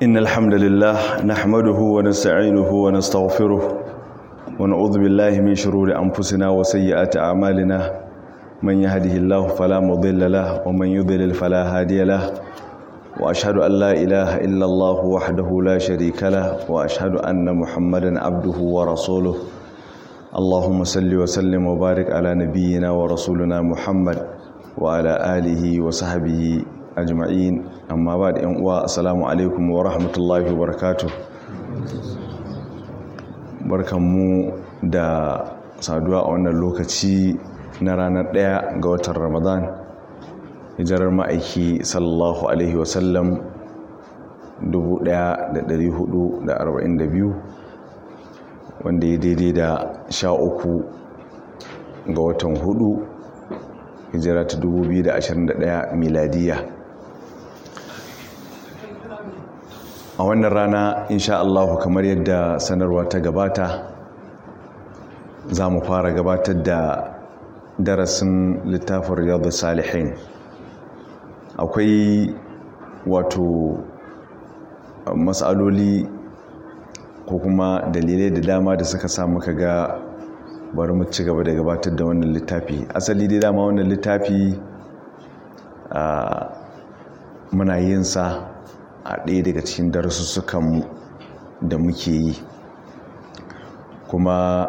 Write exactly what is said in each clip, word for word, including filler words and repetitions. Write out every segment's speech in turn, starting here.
إن الحمد لله نحمده ونستعينه ونستغفره ونعوذ بالله من شرور أنفسنا وسيئات أعمالنا من يهده الله فلا مضل له ومن يضلل فلا هادي له وأشهد أن لا إله إلا الله وحده لا شريك له وأشهد أن محمدا عبده ورسوله اللهم صل وسلم وبارك على نبينا ورسولنا محمد وعلى آله وصحبه ajma'in amma ba da yan uwa assalamu alaikum wa rahmatullahi wa barakatuh. Barkanmu da saduwa a wannan lokaci na ranar ɗaya ga watan Ramadan, hijirar ma'aiki sallallahu alaihi wasallam dubu ɗaya da ɗari hudu da arba'in da biyu, wanda ya daidai da sha uku ga watan hudu hijira ta dubu biyu da ashirin da ɗaya miladiya. A wannan rana insha Allah kamar yadda sanarwa ta gabata za mu fara gabatar da darasin littafin Riyadus Salihin. Akwai wato mas'aloli ko kuma dalilai da dama da suka sa muka ga bari mu ci gaba da gabatar da wannan littafi. Asali dai dama wannan littafi muna yin sa a ɗaya daga cikin darussukanmu da muke yi, kuma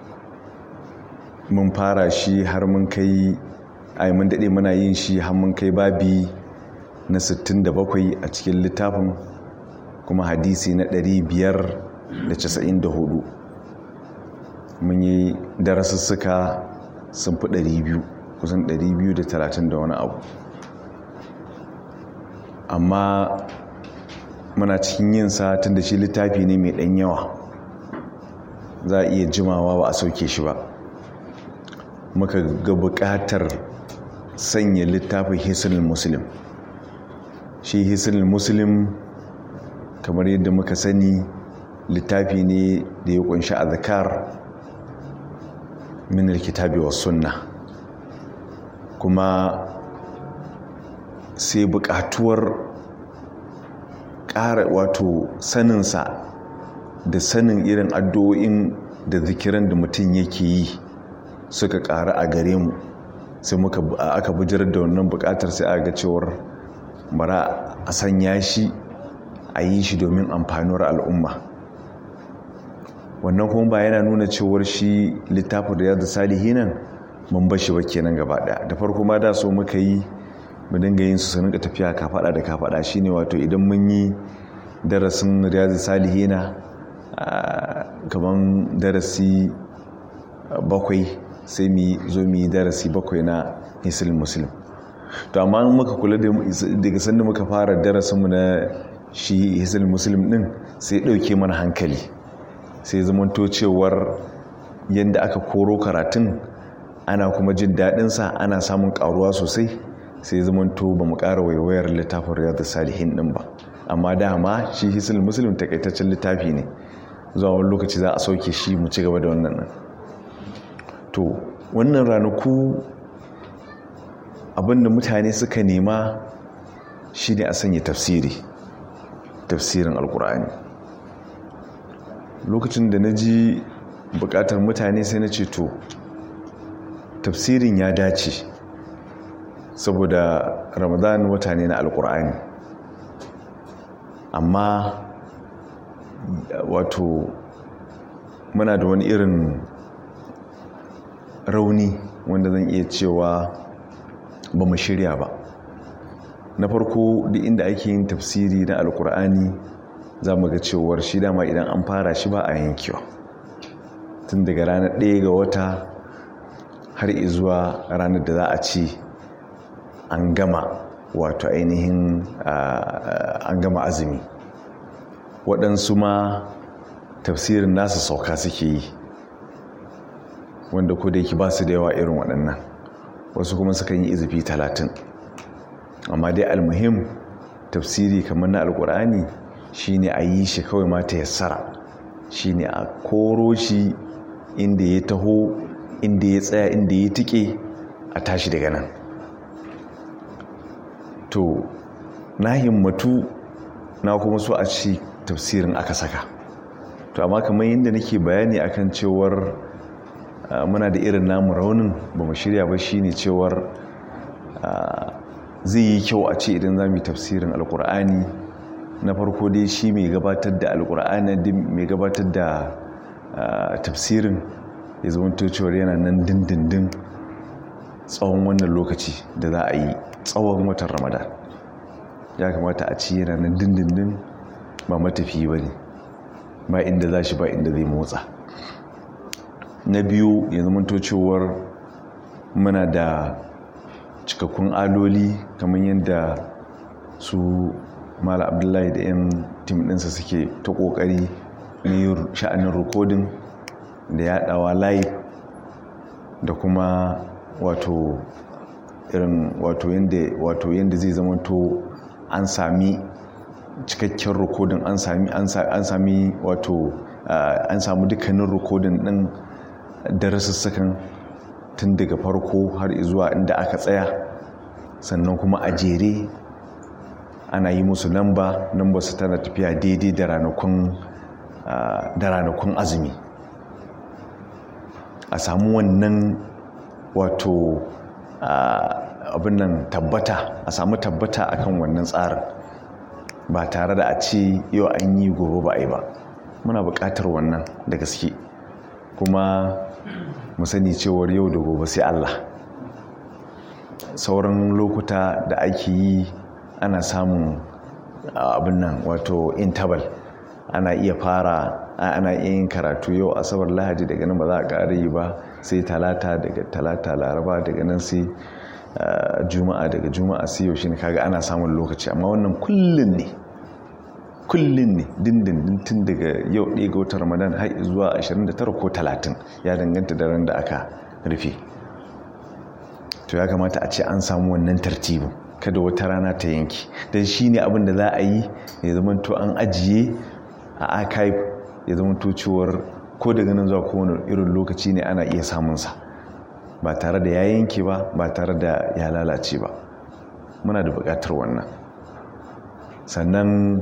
mun fara shi har mun kai ai mun daɗe muna yin shi har mun kai babi na sittin da bakwai a cikin littafin, kuma hadisi na ɗari biyar da casa'in da hudu. Mun yi darussuka sun fi ɗari biyu, kusan ɗari biyu da talatin da wani abu, amma muna cikin yin sa tun da shi littafi ne mai ɗan yawa, za a iya jimawa ba a sauke shi ba. Muka ga buƙatar sanya littafin Hisnul Muslim. Shi Hisnul Muslim kamar yadda muka sani littafi ne da ya kunshi azkar min alkitabi was sunnah, kuma sai buƙatuwar ƙara wato saninsa da sanin irin addu'o'in da zikiran da mutum yake yi suka ƙara a gare mu, sai muka aka bujirar da wannan buƙatar, sai aka ga cewar bara a sanya shi a yi shi domin amfanuwar al'umma. Wannan kuma ba yana nuna cewar shi littafin Riyadus Salihin mun bar shi ba kenan gaba ɗaya. Da farko ma da so muka yi mu dinga yin su su rinka tafiya kafaɗa da kafaɗa, shine wato idan mun yi darasin Riyadus Salihin kaman darasi bakwai sai mu zo mu yi darasi bakwai na Hisnul Muslim. To amma muka kula da daga sanda muka fara darasinmu na shi Hisnul Muslim din sai dauke mana hankali, sai zamanto cewar yanda aka koro karatun ana kuma jin daɗin sa, ana samun karuwa sosai, sai zamanto ba mu ƙara waiwayar littafin Riyadus Salihin din ba. Amma dama shi Hisnul Muslim takaitaccen littafi ne, zuwa wani lokaci za a sauke shi mu ci gaba da wannan nan. To wannan ranaku abinda mutane suka nema shine a sanya tafsiri tafsirin alkur'ani. Lokacin da na ji bukatar mutane sai na ce to tafsirin ya dace, saboda Ramadan wata ne na alkur'ani, amma wato muna da wani irin rauni wanda zan iya cewa ba mu shirya ba. Na farko duk inda ake yin tafsiri na alkur'ani za mu ga cewar shi dama idan an fara shi ba a yankewa, tun daga ranar ɗaya ga wata har izuwa ranar da za a ce an gama wato ainihin an gama azumi. Waɗansu ma tafsirin nasu sauka suke yi, wanda ko da yake ba su da yawa irin waɗannan, wasu kuma sukan yi izifi talatin. Amma dai almuhim tafsiri kamar na alkur'ani shine a yi shi kawai ma ta yassara, shine a koro shi inda ya taho, inda ya tsaya, inda ya tike, a tashi daga nan. To na himmatu na kuma so a ci tafsirin aka saka. To amma kamar yadda nake bayani akan cewar muna da irin namu raunin ba mu shirya ba, shine cewar zai yi kyau a ce idan za mu yi tafsirin alkur'ani, na farko dai shi mai gabatar da alkur'ani mai gabatar da tafsirin ya zama cewar yana nan dindindin tsawon wannan lokaci da za a yi tsawon watan ramadan. Ya kamata a ci yana nan dindindin, ba matafiyi ba ne, ba inda za shi ba inda zai motsa. Na biyu ya zama cewar muna da cikakkun aloli kamar yadda su Mala Abdullahi da 'yan tim ɗinsa suke ta ƙoƙari ne sha'anin rikodin da yaɗawa live, da kuma wato irin wato yadda wato yadda zai zamanto an sami cikakken rikodin, an sami an sami wato an samu dukkanin rikodin ɗin darasussukan tun daga farko har zuwa inda aka tsaya, sannan kuma a jere ana yi musu lamba lamba su tana tafiya daidai da ranakun da ranakun azumi. A samu wannan wato abin nan tabbata, a samu tabbata akan wannan tsarin, ba tare da a ce yau an yi gobe ba a yi ba. Muna buƙatar wannan da gaske, kuma mu sani cewar yau da gobe sai Allah. Sauran lokuta da ake yi ana samun abin nan wato interval, ana iya fara ana iya yin karatu yau asabar lahadi, daga nan ba za a ƙara yi ba sai talata, daga talata laraba, daga nan sai juma'a, daga juma'a sai yaushe ne, kaga ana samun lokaci. Amma wannan kullun ne kullun ne dindindin, tun daga yau ɗaya ga watan ramadan har zuwa ashirin da tara ko talatin, ya danganta da ran da aka rufe. To ya kamata a ce an samu wannan tartibin, kada wata rana ta yanki, don shi ne abin da za a yi ya zama to an ajiye a archive, ya zama to cewar ko daga nan zuwa kowane irin lokaci ne ana iya samunsa, ba tare da ya yanke ba, ba tare da ya lalace ba. Muna da buƙatar wannan. Sannan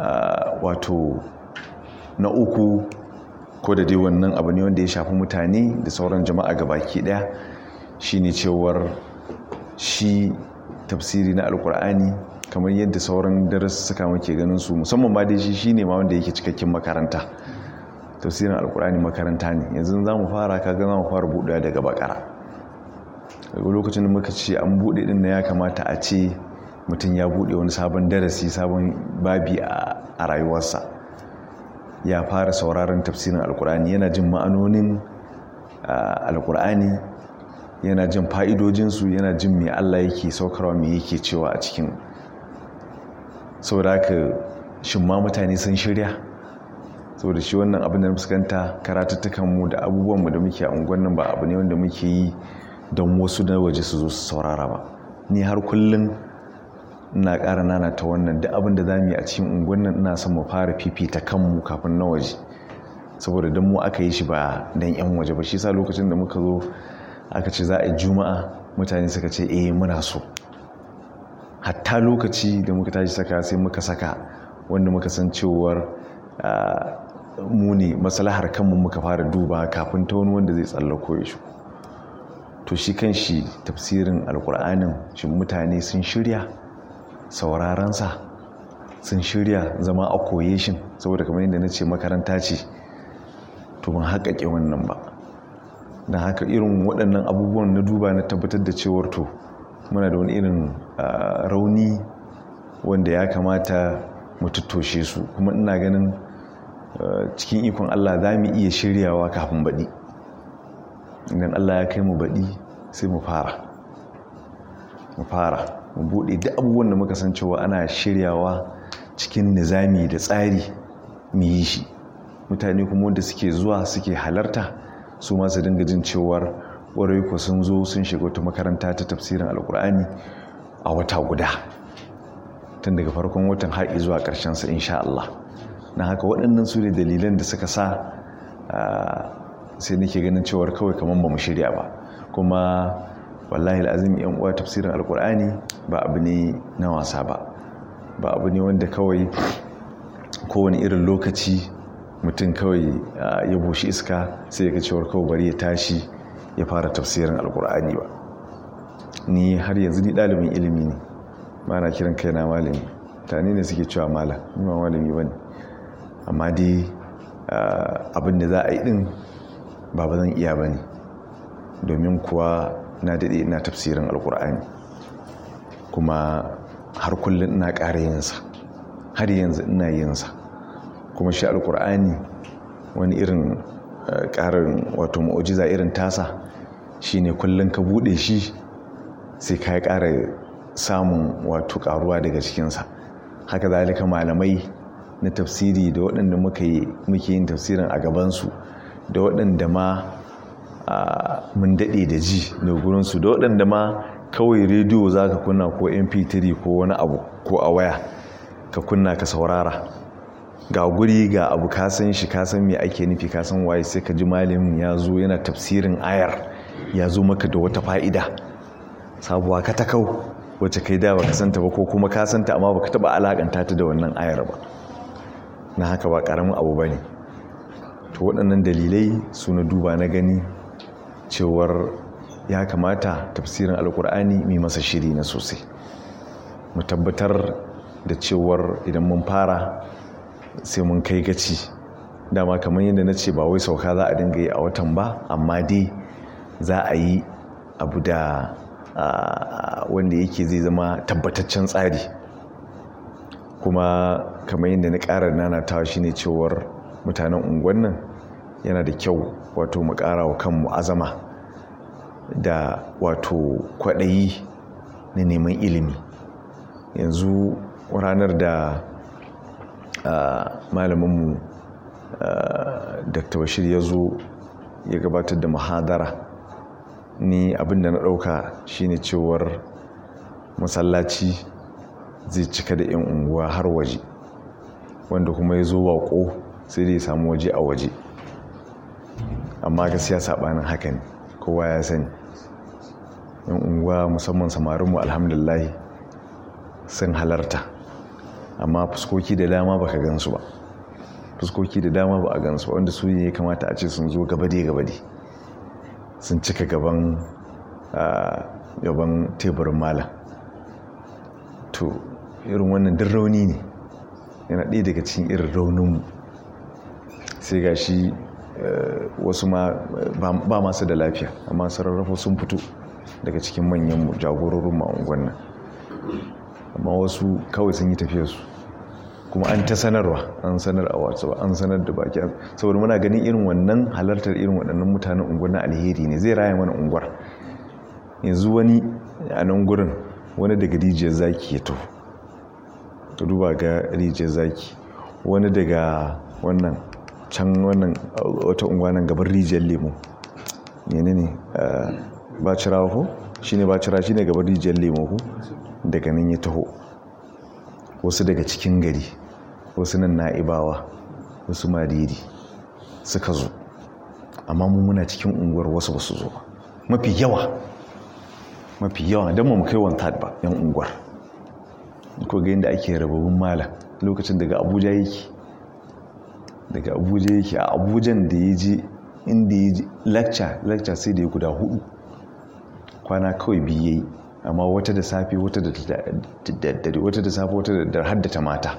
wato na uku, ko da dai wannan abu ne wanda ya shafi mutane da sauran jama'a gabaki ɗaya, shine cewar shi tafsiri na alkur'ani kamar yadda sauran darussuka muke ganin su, musamman ba dai shi shine ma wanda yake cikakken makaranta. Tafsirin alkur'ani makaranta ne. Yanzu za mu fara, kaga za mu fara buɗewa daga bakara. Daga lokacin da muka ce an buɗe din na, ya kamata a ce mutum ya buɗe wani sabon darasi, sabon babi a rayuwarsa, ya fara sauraron tafsirin alkur'ani, yana jin ma'anonin alkur'ani, yana jin fa'idojinsu, yana jin me Allah yake saukarwa, me yake cewa a cikin. Saboda haka shin ma mutane sun shirya? Saboda shi wannan abin da na fuskanta, karatuttukanmu da abubuwanmu da muke a unguwan nan ba abu ne wanda muke yi don wasu na waje su zo su saurara ba. Ni har kullum ina ƙara nana ta wannan, duk abin da za mu yi a cikin unguwan nan ina son mu fara fifita kanmu kafin na waje, saboda don mu aka yi shi ba don 'yan waje ba. Shi sa lokacin da muka zo aka ce za a yi juma'a, mutane suka ce eh muna so. Hatta lokaci da muka tashi saka, sai muka saka wanda muka san cewar mu ne maslahar kanmu muka fara duba kafin ta wani wanda zai tsallako ya shi. To shi kan shi tafsirin alkur'anin, shin mutane sun shirya saurarensa, sun shirya zama a koye shi? Saboda kamar yadda na ce makaranta ce, to ban haƙaƙe wannan ba. don haka irin waɗannan abubuwan na duba na tabbatar da cewar to muna da wani irin rauni wanda ya kamata mu tattoshe su, kuma ina ganin cikin ikon Allah za mu iya shiryawa kafin baɗi. Idan Allah ya kai mu baɗi sai mu fara mu fara mu buɗe duk abubuwan da muka san cewa ana shiryawa cikin nizami da tsari mu yi shi. Mutane kuma wanda suke zuwa suke halarta su ma su dinga jin cewar warai ko sun zo sun shiga wata makaranta ta tafsirin alkur'ani a wata guda, tun daga farkon watan har zuwa ƙarshen sa insha Allah. Na haka waɗannan su ne dalilan da suka sa sai nake ganin cewar kawai kaman ba mu shirya ba. Kuma wallahi alazim yan uwa, tafsirin alkur'ani ba abu ne na wasa ba. ba abu ne wanda kawai kowane irin lokaci mutum kawai ya bushi iska sai ya ga cewar kawai bari ya tashi ya fara tafsirin alkur'ani ba. Ni har yanzu ni ɗalibin ilimi ne, ba na kiran kaina malami, tani ne suke cewa malam, ni ba malami ba ne, amma dai abin da za a yi ɗin ba ba zan iya ba ne, domin kuwa na daɗe ina tafsirin alkur'ani kuma har kullum ina ƙara yinsa, har yanzu ina yinsa. Kuma shi alkur'ani wani irin ƙarin wato mu'ujiza irin tasa shine kullum ka buɗe shi sai ka yi ƙara samun wato ƙaruwa daga cikinsa. Haka zalika malamai na tafsiri da waɗanda muke yin tafsirin a gabansu da waɗanda ma mun daɗe da ji da gurinsu da waɗanda ma kawai rediyo za ka kunna ko M P three ko wani abu ko a waya ka kunna ka saurara, ga guri ga abu ka san shi, ka san me ake nufi, ka san waye, sai ka ji malamin ya zo yana tafsirin ayar, ya zo maka da wata fa'ida sabuwa ka ta kau wacce kai da baka santa ba ko kuma ka santa amma baka taba alakanta ta da wannan ayar ba. Na haka ba karamin abu bane. To waɗannan dalilai su na duba na gani cewar ya kamata tafsirin alkur'ani mai masa shiri na sosai, mu tabbatar da cewar idan mun fara sai mun kai gaci. Dama kamar yadda na ce ba wai sauka za a dinga yi a watan ba, amma dai za a yi abu da wanda yake zai zama tabbataccen tsari. Kuma kamar yadda na ƙara nanatawa shine cewar mutanen unguwan nan yana da kyau wato mu ƙara wa kanmu azama da wato kwaɗayi na neman ilimi. Yanzu ranar da malaminmu Dr. Bashir ya zo ya gabatar da muhadara, ni abinda na ɗauka shine cewar masallaci zai cika da 'yan unguwa har waje, wanda kuma ya zo waƙo sai dai ya samu waje a waje. Amma gaskiya saɓanin haka ne, kowa ya sani 'yan unguwa musamman samarinmu alhamdulillah sun halarta, amma fuskoki da dama baka gansu ba, fuskoki da dama ba a gansu ba, wanda su ne ya kamata a ce sun zo gabade-gabade sun cika gaban gaban teburin malam. To irin wannan duk rauni ne, yana ɗaya daga cikin irin rauninmu. Sai ga shi wasu ma ba masu da lafiya amma sararrafa sun fito daga cikin manyan jagororin ma'unguwan nan, amma wasu kawai sun yi tafiyarsu, kuma an ta sanarwa, an sanar a wasu, an sanar da baki, saboda muna ganin irin wannan halartar irin waɗannan mutanen unguwar na alheri ne, zai raya mana unguwar. Yanzu wani a nan gurin wani daga rijiyar zaki ya taho, ta duba ga rijiyar zaki, wani daga wannan can wannan wata unguwa nan gaban rijiyar lemo, ne ne bacira ko shine bacira shine gaban rijiyar lemo ko, daga nan ya taho. Wasu daga cikin gari, wasu nan na'ibawa, wasu madiri suka zo, amma mu muna cikin unguwar wasu ba su zo ba, mafi yawa mafi yawa don mu kai one-third ba yan unguwar. Ko ga yadda ake rababin malam lokacin daga Abuja yake, daga Abuja yake a Abujan da ya je inda ya je lecture lecture sai da ya guda hudu, kwana kawai biyu yayi, amma wata da safe wata da daddare, wata da safe wata da haddata mata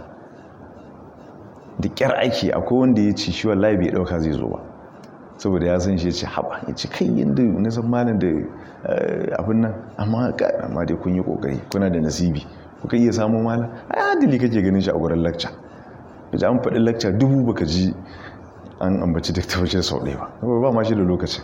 da kyar aiki. Akwai wanda ya ce shi wallahi bai dauka zai zo ba, saboda ya san shi ya ce haba, ya ce kai yadda na san malam da abin nan, amma amma dai kun yi kokari, kuna da nasibi kuka iya samu malam. ai adili kake ganin shi a gurin lecture, kaje an faɗi lecture dubu baka ji an ambaci Dr. Bashir sau ɗaya ba, ba ma shi da lokacin.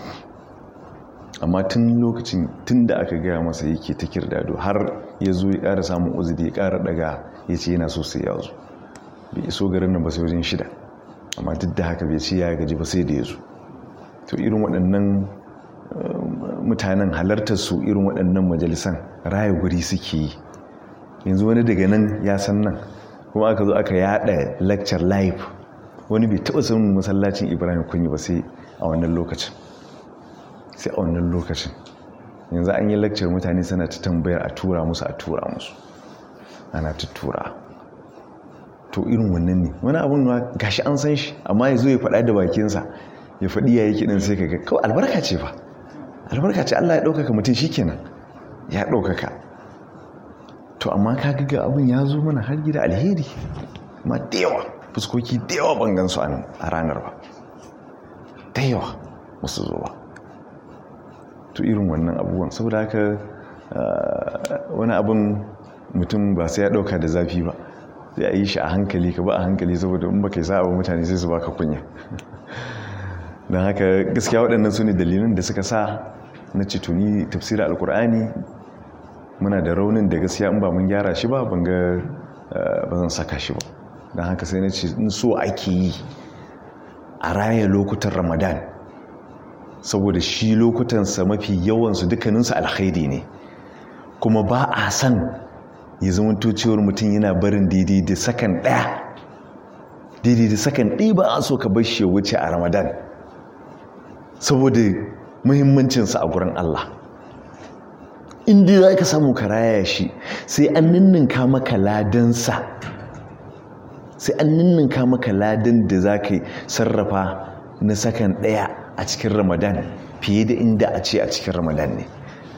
Amma tun lokacin tun da aka gaya masa yake ta kirdado har ya zo ya ƙara samun uzuri, ya ƙara daga ya ce yana so sai ya zo. Bai iso garin nan ba sai wajen shida, amma duk da haka bai ce ya gaji ba sai da ya zo. To irin waɗannan mutanen halartar su irin waɗannan majalisan raya guri suke yi. Yanzu wani daga nan ya san nan, kuma aka zo aka yada lecture live, wani bai taɓa sanin masallacin Ibrahim Kunyi ba sai a wannan lokacin, sai a wannan lokacin. Yanzu an yi lecture mutane suna ta tambayar a tura musu a tura musu. ana tuttura. To irin wannan ne wani abun ma gashi an san shi amma ya zo ya faɗa da bakinsa ya faɗi ya yi kiɗin sai ka ga kawai albarka ce fa albarka ce Allah ya ɗaukaka mutum shi kenan ya ɗaukaka. To amma ka ga abin ya zo mana har gida alheri ma da yawa fuskoki da yawa ban gansu a ranar ba da yawa musu zo ba. To irin wannan abubuwan saboda haka wani abin mutum ba sai ya ɗauka da zafi ba sai a yi shi a hankali ka ba a hankali saboda in baka yi sa'a ba mutane sai su baka kunya. Don haka gaskiya waɗannan su ne dalilan da suka sa na ce tuni tafsirin alkur'ani muna da raunin da gaskiya in ba mun gyara shi ba ban ga ba zan saka shi ba. Don haka sai na ce in so ake yi a raya lokutan ramadan saboda shi lokutansa mafi yawansu dukkaninsu alkhairi ne kuma ba a san ya zama cewar mutum yana barin daidai da sakan ɗaya daidai da sakan ɗaya ba a so ka bar shi ya wuce a ramadan saboda muhimmancinsa a gurin Allah. Inda za ka samu ka raya shi sai an ninninka maka ladansa sai an ninninka maka ladan da za ka sarrafa na sakan ɗaya a cikin ramadan fiye da inda a ce a cikin ramadan ne.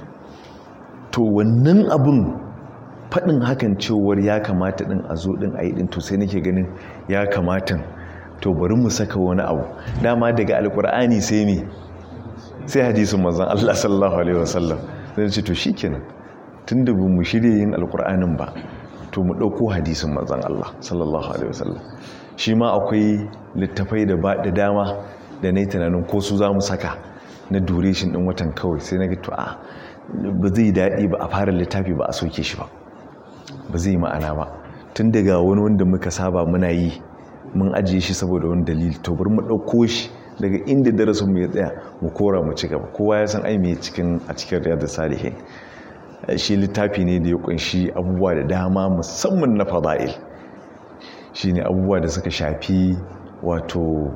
To wannan abun faɗin hakan cewar ya kamata ɗin a zo ɗin a yi ɗin to sai nake ganin ya kamata to bari mu saka wani abu dama daga alkur'ani sai me sai hadisin manzon Allah sallallahu alaihi wasallam zai ce to shikenan tunda ba mu shirye yin alkur'anin ba to mu ɗauko hadisin manzon Allah sallallahu alaihi wasallam shi ma akwai littafai da ba da dama da nayi tunanin ko su za mu saka na duration ɗin watan kawai sai na ga to a ba zai daɗi ba a fara littafi ba a soke shi ba ba zai ma'ana ba tun daga wani wanda muka saba muna yi mun ajiye shi saboda wani dalili to bari mu ɗauko shi daga inda darasin mu ya tsaya mu kora mu ci gaba. Kowa ya san ai me cikin a cikin riyadus salihin shi littafi ne da ya kunshi abubuwa da dama musamman na fada'il shine abubuwa da suka shafi wato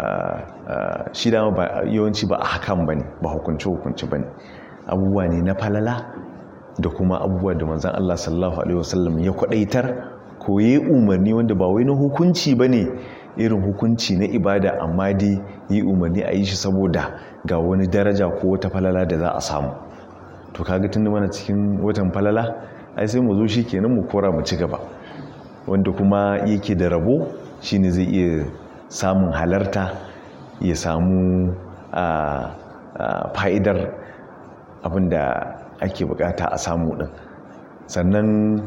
shi dama ba yawanci ba a hakan bane ba hukunci hukunci bane abubuwa ne na falala da kuma abubuwa da manzon Allah sallallahu alaihi wasallam ya kwadaitar ko yayi umarni wanda ba wai na hukunci bane irin hukunci na ibada amma dai yi umarni a yi shi saboda ga wani daraja ko wata falala da za a samu. To kaga tunda mana cikin watan falala ai sai mu zo shi kenan mu kora mu ci gaba wanda kuma yake da rabo shine zai iya samun halarta ya samu fa'idar abinda ake bukata a samu din. Sannan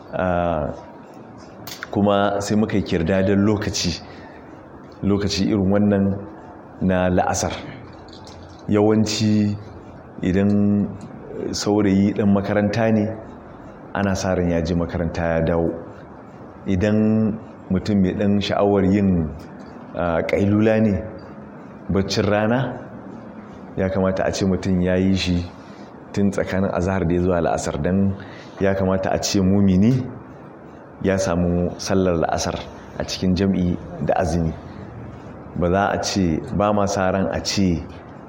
kuma sai muka yi kirdadin lokaci lokaci irin wannan na la'asar yawanci idan saurayi dan makaranta ne ana sa ran ya je makaranta ya dawo. Idan mutum mai dan sha'awar yin kailula ne baccin rana ya kamata a ce mutum ya yi shi tun tsakanin azahar da ya zuwa la'asar don ya kamata a ce mumini ya samu sallar la'asar a cikin jam'i da azumi. Ba za a ce ba ma sa ran a ce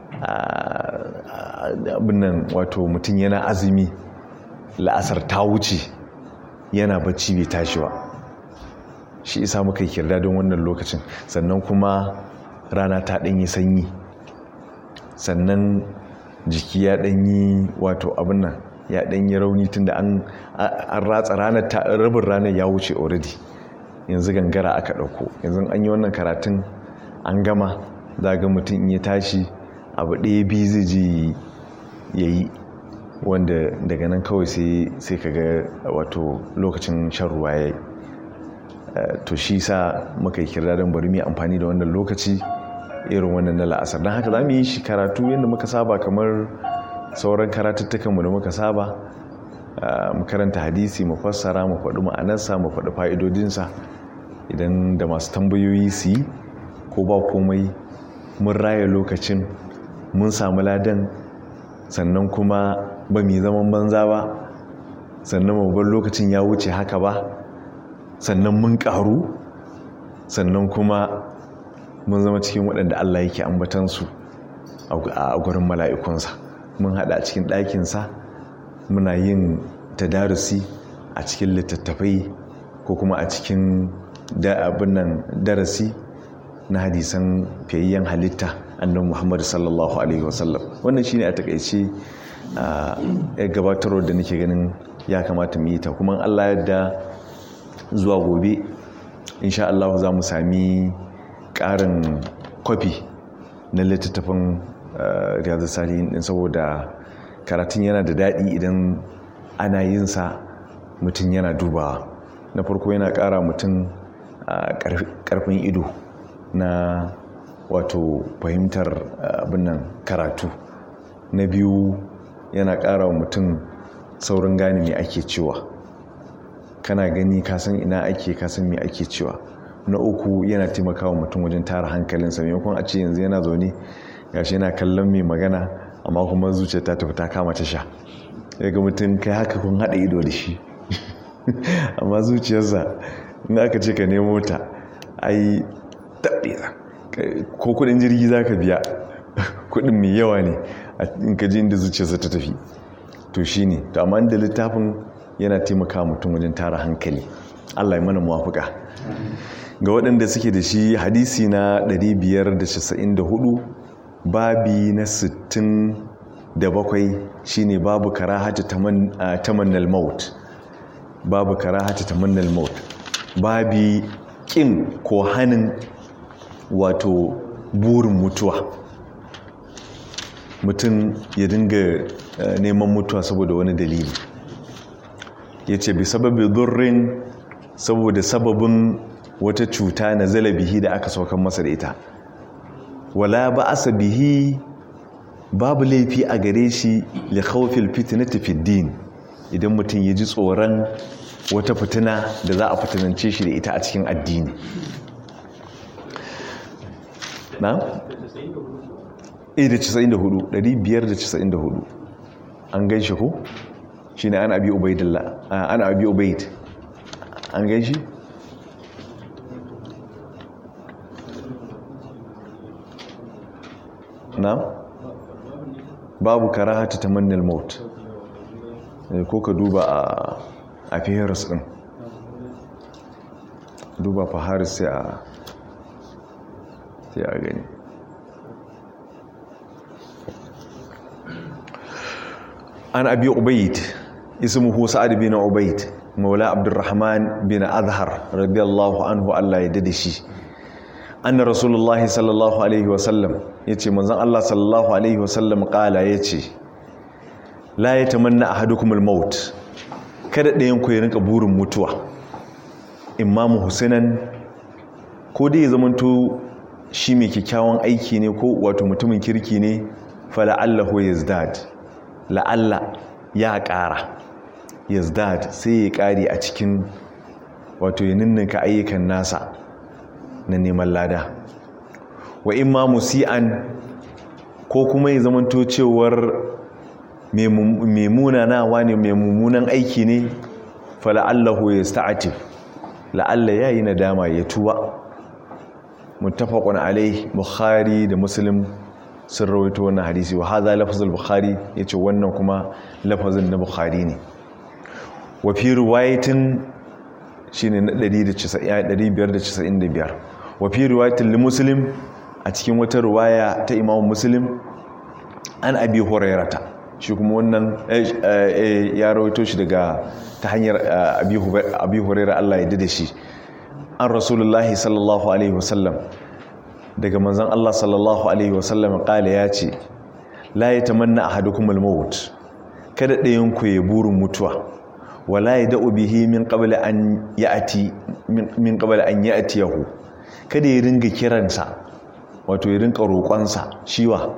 abinnan wato mutum yana azumi la'asar ta wuce yana bacci bai tashi ba. Shi isa muka yi kirda don wannan lokacin. Sannan kuma rana ta ɗanyi sanyi sannan jiki ya ɗanyi wato abin nan ya ɗanyi rauni tun da an ratsa ranar rabin ranar ya wuce already yanzu gangara aka ɗauko. Yanzu an yi wannan karatun an gama za ga mutum in ya tashi abu ɗaya biyu zai ji ya yi wanda daga nan kawai sai ka ga wato lokacin shan ruwa ya yi. To shi sa muka yi kirda don bari mu amfani da wannan lokaci irin wannan na la'asar. Don haka za mu yi shi karatu yadda muka saba kamar sauran karatuttukanmu da muka saba mu karanta hadisi mu fassara mu faɗi ma'anarsa mu faɗi fa'idodinsa. Idan da masu tambayoyi su yi ko ba komai mun raya lokacin mun samu ladan sannan kuma ba mu zaman banza ba sannan mu bar lokacin ya wuce haka ba sannan mun ƙaru sannan kuma mun zama cikin waɗanda Allah yake ambatansu a gurin mala'ikunsa. Mun haɗa a cikin ɗakinsa muna yin tadarusi a cikin littattafai ko kuma a cikin da abin nan darasi na hadisan fiyayyen halitta annabi Muhammad sallallahu alaihi wasallam. Wannan shine a takaice a gabatarwar da nake ganin ya kamata mu yi ta, kuma Allah yadda zuwa gobe insha Allah za mu sami ƙarin kwafi na littattafan Riyadus Salihin din, saboda karatun yana da daɗi idan ana yin sa mutum yana dubawa. Na farko yana ƙara mutum ƙarfin ido na wato fahimtar abin nan karatu. Na biyu yana ƙara wa mutum saurin gane me ake cewa, kana gani kasan ina ake kasan me ake cewa. Na uku yana taimakawa mutum wajen tara hankalinsa, maimakon a ce yanzu yana zaune gashi yana kallon mai magana amma kuma zuciya ta tafi ta kama tasha, ya ga mutum kai haka kun haɗa ido da shi amma zuciyarsa in aka ce ka nemo ta ai taɓe ko kudin jirgi za ka biya, kudin mai yawa ne in ka ji inda zuciyarsa ta tafi. To shi ne, to amma da littafin yana taimaka mutum wajen tara hankali. Allah ya mana muwafuka. Ga waɗanda suke da shi, hadisi na ɗari biyar da casa'in da hudu babi na sittin da bakwai shine babu karahati tamannal maut. Babu karahati tamannal maut, babi kin ko hanin wato burin mutuwa, mutum ya dinga neman mutuwa saboda wani dalili. Ya ce bi sababi durrin, saboda sababin wata cuta na zalabihi da aka saukan masa da ita. Wala ba'asa bihi, babu laifi a gare shi li khawfil fitnati fid din, idan mutum ya ji tsoron wata fitina da za a fitinance shi da ita a cikin addini. Na? casa'in da hudu ɗari biyar da casa'in da hudu an gan shi ko? Shi ne an abi ubaidillah, an abi ubaid an gan shi? Na? Babu karahata tamannil maut, ko ka duba a fiharis ɗin, duba faharis sai a sai a gani. An abi ubaid ismuhu sa'ad bin ubaid maula abdurrahman bin azhar radiyallahu anhu, Allah ya dade shi. Anna rasulullahi sallallahu alaihi wasallam yace manzon Allah sallallahu alaihi wasallam kala yace la yatamanna ahadukumul maut, kada ɗayan ku ya rinka burin mutuwa. Imamu Husainin, ko dai ya zamanto shi mai kyakkyawan aiki ne ko wato mutumin kirki ne, fala'allahu yazdad, la'alla ya ƙara, yazdad sai ya ƙari a cikin wato ya ninninka ayyukan nasa na neman lada. Wa imma musi'an, ko kuma ya zamanto cewar mai munanawa ne, mai mummunan aiki ne, fala'allahu yasta'atif, la'alla yayi nadama ya tuba. Muttafaqun alaihi, Bukhari da Muslim sun rawaito wannan hadisi. Wa hadha lafzul Bukhari, yace wannan kuma lafazin na Bukhari ne. Wa fi riwayatin shine na ɗari biyar da casa'in da biyar. Wa fi riwayatin li Muslim, a cikin wata riwaya ta Imam Muslim, an Abi Hurairata, shi kuma wannan ya rawaito shi daga ta hanyar Abi Hurairah, Allah ya dade shi. An Rasulullahi sallallahu alaihi wasallam, daga manzon Allah sallallahu alaihi wasallam kala ya ce la yatamanna ahadukumul maut, kada ɗayan ku ya burin mutuwa, wala yad'u bihi min qabli an ya'ti min qabli an ya'tiyahu, kada ya ringa kiransa, wato ya ringa roƙonsa shiwa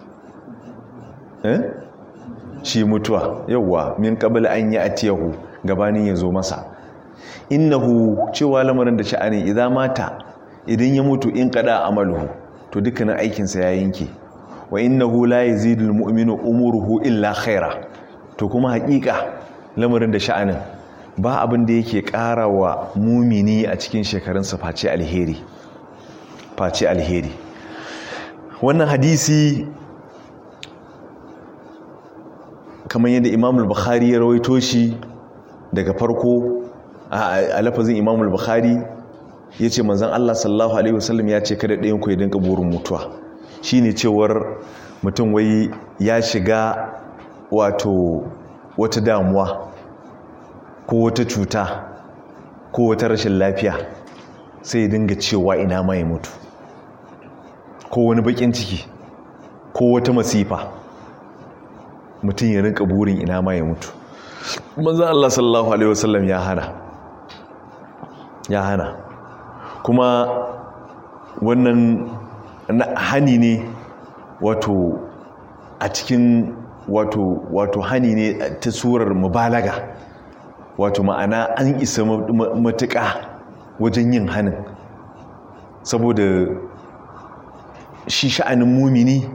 eh shi mutuwa, yawa min qabli an ya'tiyahu, gabanin ya zo masa. Innahu, cewa lamarin da sha'ani, idan mata, idan ya mutu, in kada amaluhu, to dukkanin aikinsa ya yanke. Wa innahu la yazidul mu'minu umuruhu illa khaira, to kuma hakika lamarin da sha'anin ba abin da yake ƙara wa mumini a cikin shekarunsa face alheri, face alheri. Wannan hadisi kamar yadda Imam al-Bukhari ya rawaito shi daga farko a lafazin Imam al-Bukhari yace manzon Allah sallallahu alaihi wasallam ya ce kada ɗayan ku ya dinka burin mutuwa shine cewar mutum wai ya shiga wato wata damuwa ko wata cuta ko wata rashin lafiya sai ya dinga cewa ina ma ya mutu ko wani bakin ciki ko wata masifa mutum ya rinka burin ina ma ya mutu manzon Allah sallallahu alaihi wasallam ya hana ya hana kuma wannan hani ne wato a cikin wato wato hani ne ta surar mubalaga wato ma'ana an isa matuƙa wajen yin hanin saboda shi sha'anin mumini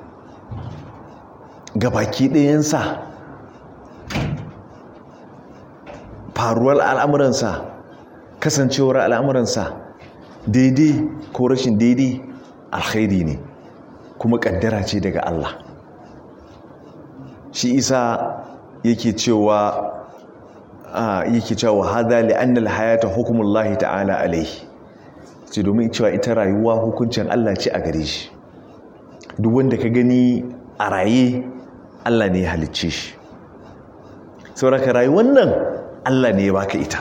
gabaki ɗayansa faruwar al'amuransa kasancewar al'amuransa daidai ko rashin daidai alkhairi ne kuma ƙaddara ce daga Allah shi isa yake cewa yake cewa hada li'anna al-hayata hukmullahi ta'ala alayhi ce domin cewa ita rayuwa hukuncin Allah ce a gare shi duk wanda ka gani a raye Allah ne ya halicce shi saboda rayuwar nan Allah ne ya baka ita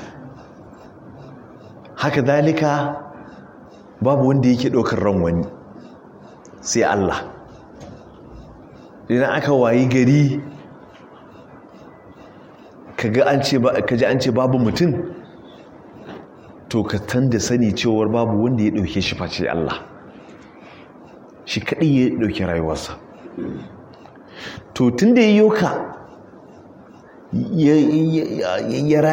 haka dalika babu wanda yake ɗaukar ran wani sai Allah idan aka wayi gari kaga an ce ba kaji an ce babu mutum to ka tanda sani cewar babu wanda ya ɗauke shi face Allah shi kaɗai ya ɗauki rayuwarsa to tunda yayyo ka ya